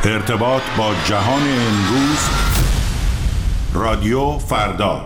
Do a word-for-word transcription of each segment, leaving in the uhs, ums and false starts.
ارتباط با جهان امروز. رادیو فردا.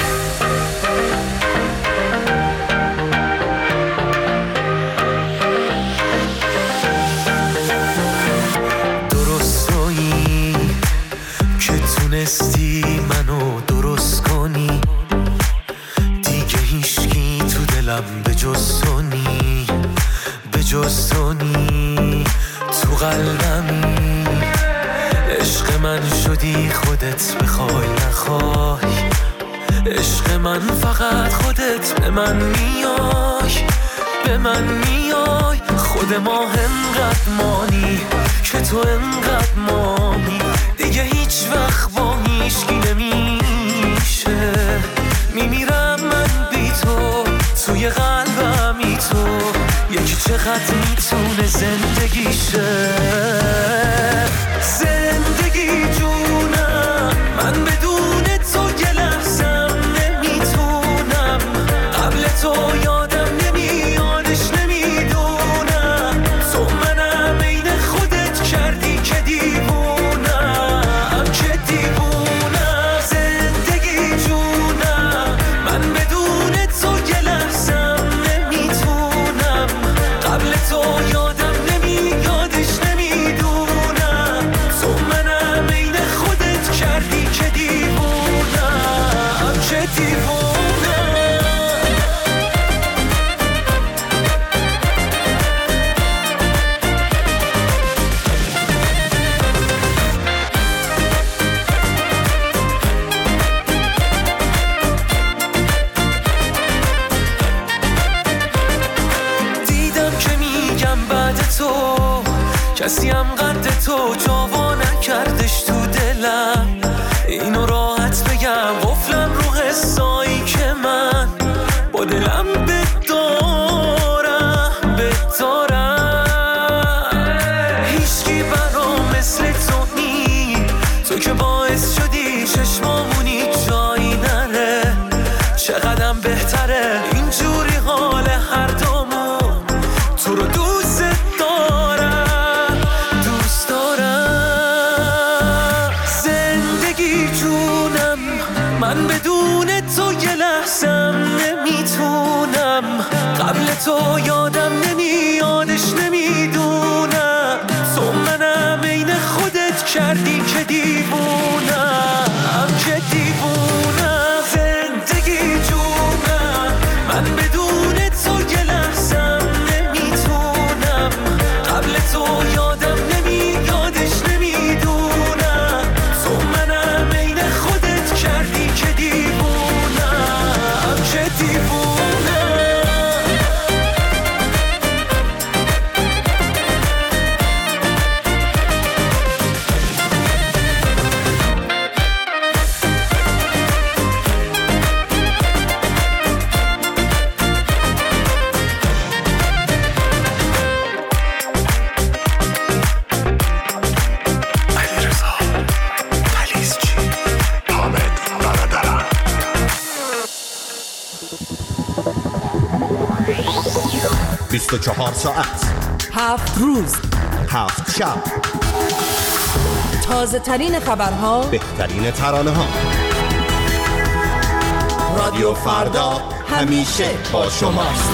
درستایی که تونستی منو درست کنی، دیگه هیچکی تو دلم به جز تو نی، به جز تو نی، تو قلبمی عشق من شدی، خودت بخوای نخوای، عشق من فقط خودت به من میای، به من میای، خود ما انقدر مانی که تو انقدر مانی، دیگه هیچ وقت با هیچکی نمیشه، میمیرم من بی تو، توی قلبمی تو، یکی چقدر میتونه زندگیشه، زندگی جونم، من بدون تو یه لحظم نمیتونم، قبل تو یادم نمیادش نمیدونم، تو منم عین خودت کردی که دیوونم، که دیوونم، زندگی جونم، من بدون تو یه لحظم نمیتونم، قبل تو یادم نمیادش نمیدونم، تو منم عین خودت کردی که دیوونم، که دیوونم. دیدم که میگم بعد تو کسی هم قد تو جاوا نکردش تو دلم، اینو راحت بگم قفلم رو حسایی که من با دلم بدارم بدارم، هیچکی برام مثل تو نی، تو که باعث شدی چشمامونی جایی نره، چقدرم بهتره اینجوری حال هر دومون، تو رو دوست دارم دوست دارم، زندگی جونم، من بدون تو یه لحظم نمیتونم، قبل تو یادم نمیادش نمیدونم، تو منم عین خودت کردی که دیوونم، که دیوونم، زندگی جونم، من بدون تو یه لحظم نمیتونم، قبل تو یادم نمیادش نمیدونم، تو منم عین خودت کردی که دیوونم، که دیوونم. بیست و چهار ساعت، هفت روز، هفت شب، تازه ترین خبرها، بهترین ترانه ها. رادیو فردا همیشه با شماست.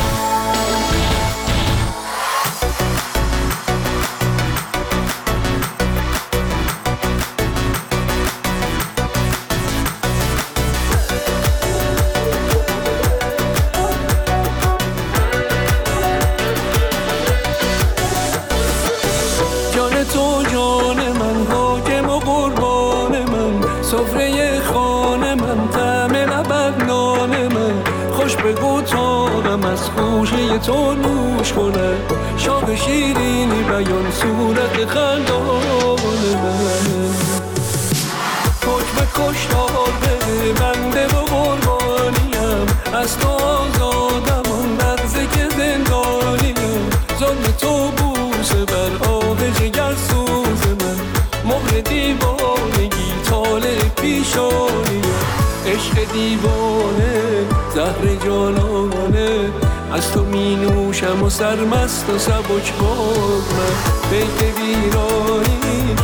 سفره خانه من، طعم لبت نان من، خوش بگو تاقم از خوشه تو نوش کنه، شاق شیرینی بیان صورت خندان من، حکم کشتار بده بنده و قربانیم، از تو آزادم آن لحظه که زندانیم، ظلم تو بوسه بر آه جگر سوز من، مهر دیوانگی طالع پیشانی، عشق دیوانه زهر جانانه، از تو می نوشم و سرمست و سبک بار من، بیت ویرانی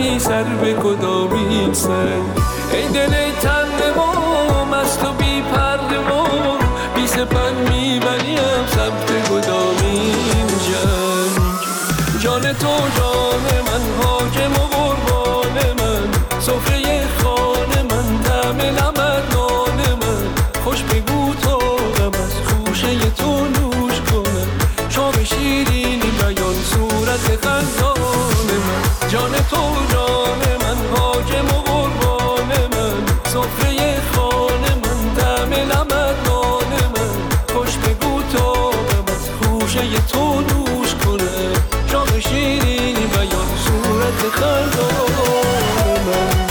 کدامی سر به کدامی سنگ. ای دل تنگ ما مست و بی پرده ما، بی سپند میبریم سمت کدامین جنگ. جان تو جان من، حاکم و قربان من، سفره خانه من، طعم لبت نان من. خوش بگو تا غم از خوشه تو نوش کنم، شام شیرینی بیان صورت خندان من. جان تو جان من، حاکم و قربان من، سفره خانه من، طعم لبت نان من. خوش بگو تا غم از خوشه تو نوش کنم، شام شیرینی بیان صورت خندان من.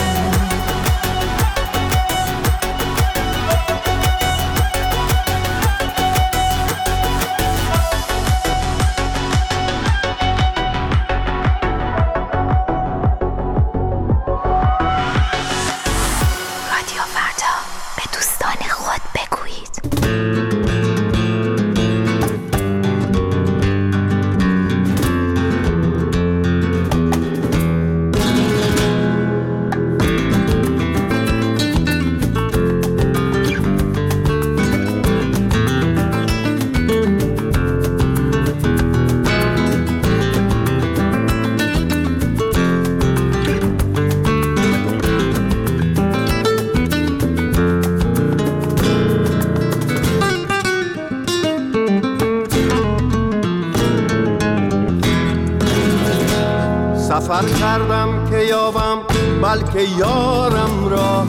سفر کردم که یابم بلکه یارم را،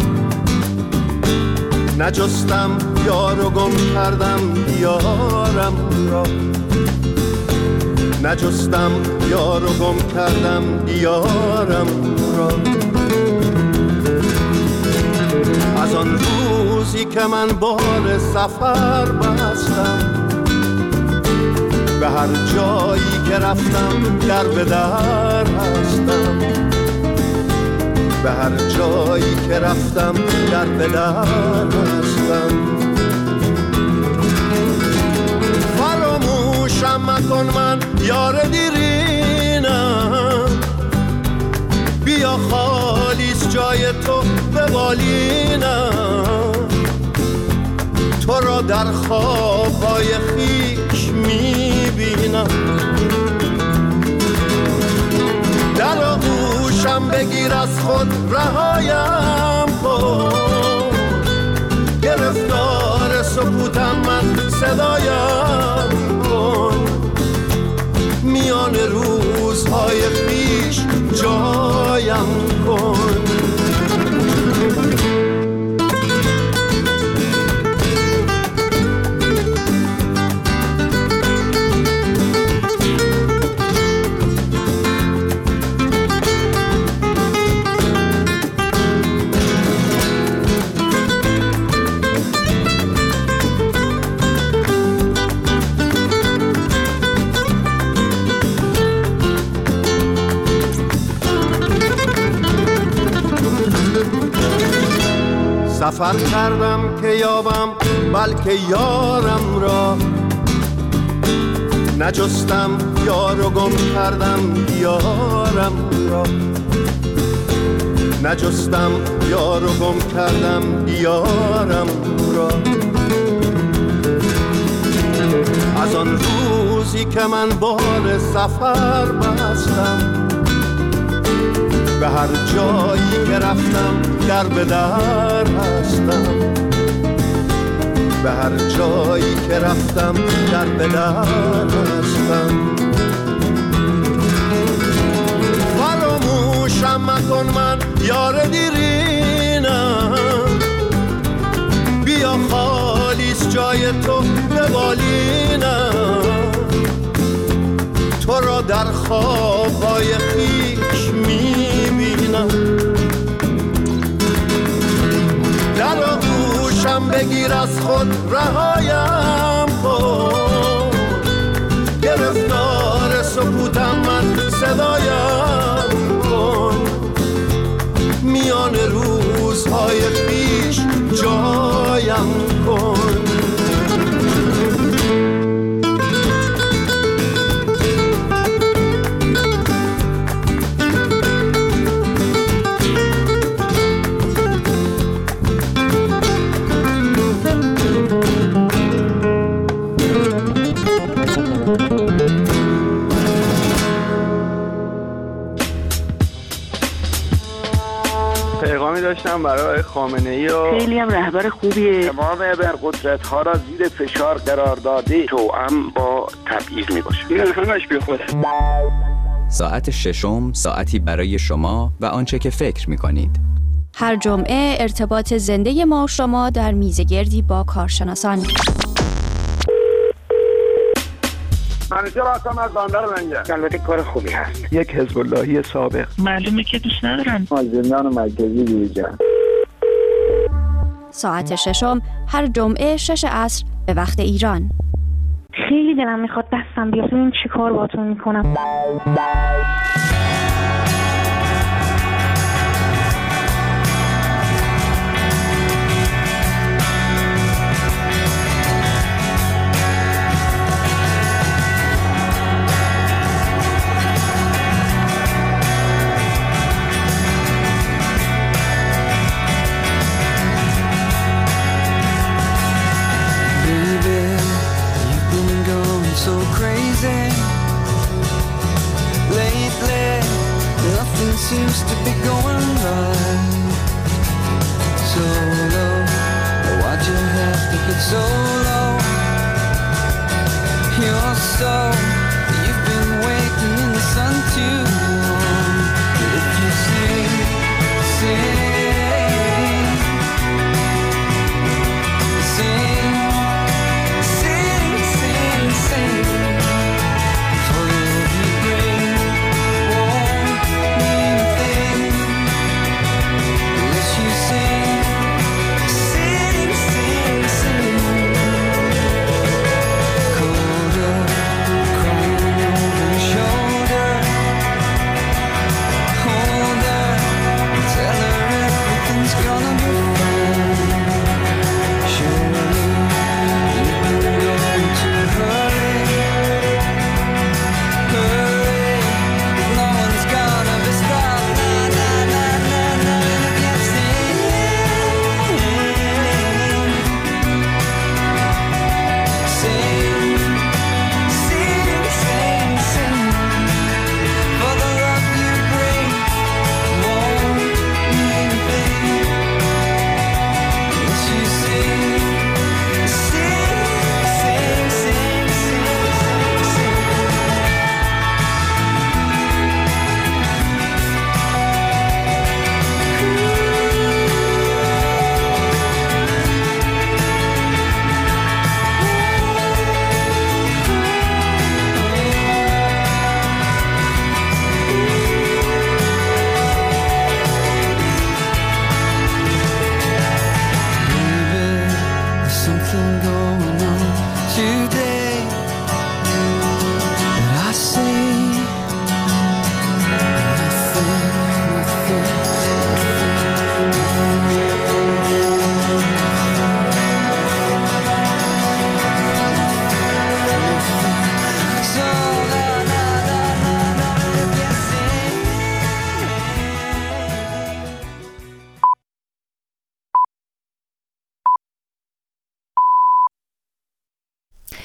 نجستم یار و گم کردم یارم را. نجستم یار و گم کردم یارم را. از آن روزی که من بال سفر بستم، به هر جایی که رفتم در به در هستم. به هر جایی که رفتم در به در هستم. فراموشم مکن من یار دیرینم، بیا خالیس جای تو به بالینم. تو را در خوابهای خیش میبینم، در آغوشم بگیر از خود رهایم کن. گرفتار سکوتم من صدایم کن، میان روزهای خیش جایم کن. سفر کردم که یابم بلکه یارم را، نجستم یار و گم کردم یارم را. نجستم یار و گم کردم یارم را. از آن روزی که من بال سفر بستم، به هر جایی که رفتم در به در هستم. به هر جایی که رفتم در به در هستم. فراموشم مکن من یار دیرینم، بیا خالیس جای تو به بالینم. تو را در خوابهای خیش میبینم، در آغوشم بگیر از خود رهایم کن. گرفتار سکوتم من صدایم کن، میان روزهای خیش جایم کن. گذاشتم برای خامنه‌ای و خیلی هم رهبر خوبیه. تمام ابرقدرت‌ها را زیر فشار قرار داده، توأم با تبعیض میباشه. این همش بی خوده. ساعت ششم، ساعتی برای شما و آنچه که فکر می‌کنید. هر جمعه ارتباط زنده ما و شما در میزگردی با کارشناسان. منیجر هستم از بندر منجر. البته کار خوبی هست. یک حزب اللهی سابق. معلومه که دوست ندارن. از زندان مرکزی بیرون. ساعت ششم هر جمعه شش عصر به وقت ایران. خیلی دلم میخواد دستم بیاد. این چی کار باتون میکنم؟ So crazy lately, nothing seems to be going right. So low, why'd you have to get so low? You're so, you've been waiting in the sun too